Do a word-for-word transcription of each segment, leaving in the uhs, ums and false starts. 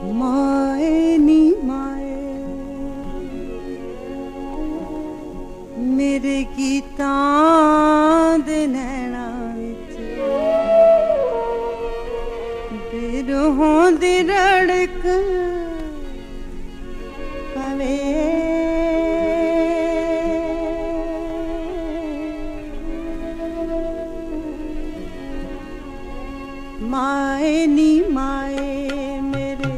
माए नी माए मेरे गीतां दे नैना विच बिरहों दी रड़क पवे माए नी माए मेरे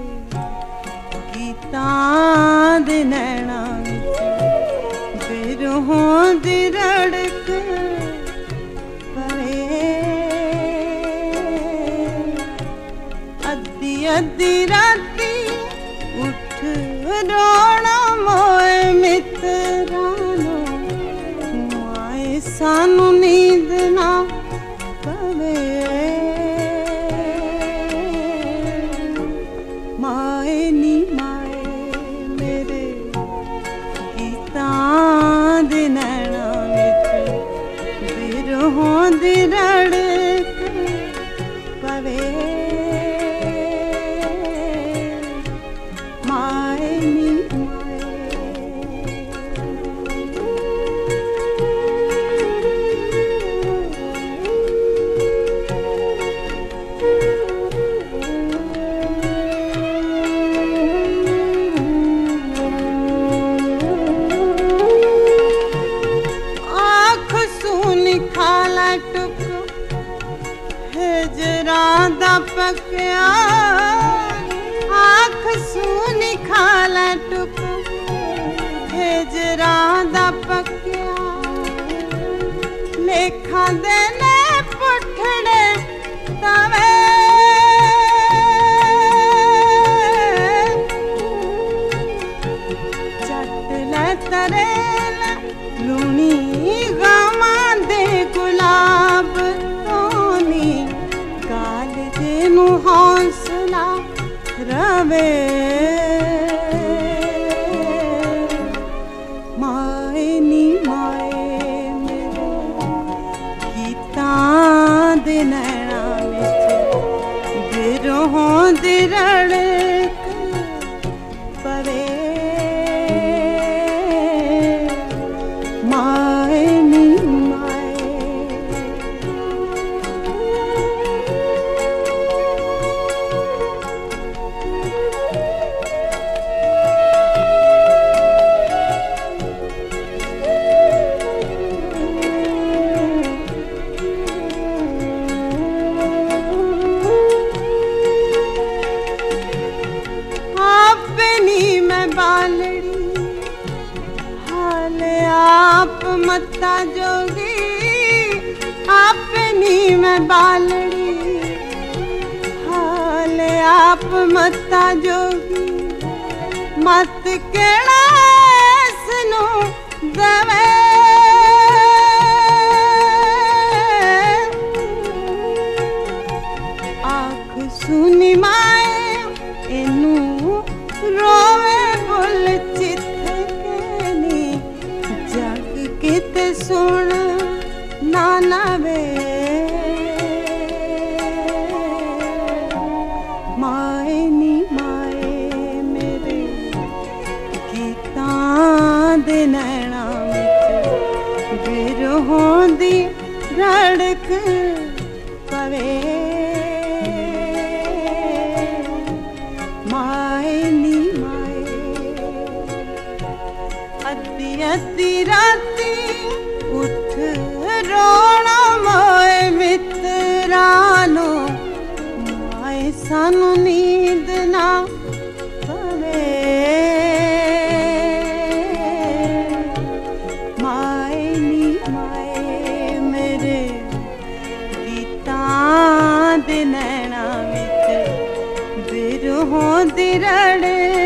गीतां दे नैना विच बिरहों दी रड़क पवे अद्धी अद्धी राती उठ रोना मोए मित्रानो माए सानू नींद ना पवे माए नी माए मेरे गीतां दे नैना विच बिरहों दी रड़क पवे माए नी खाला टुक हिजरां दा पक्या आँख सूनी खाला टुक हिजरां दा पक्या लेखा दे ने पुठड़े तवे चट ले तरे लूनी गुलाब तोनी काल जेनू हौसला रवे माए नी माए मेरे गीतां दे नैना विच बिरहों दी रड़क पवे माए नी बालड़ी हाले आप मत्ता जोगी अपनी मैं बालड़ी हाले आप मत्ता जोगी मत केड़ा इसनू दवे आँख सुनी माए इनू रोवे बुल चित्थे केनी जग किते सुन ना लवे माए नी माए मेरे गीतां दे नैना विच बिरहों दी रड़क पवे माए नी माए अद्धी अद्धी राती उठ रोना मोए मित्रानो माए सानू नींद ना पवे माए नी माए मेरे गीतां दे नैना विच बिरहों दी रड़क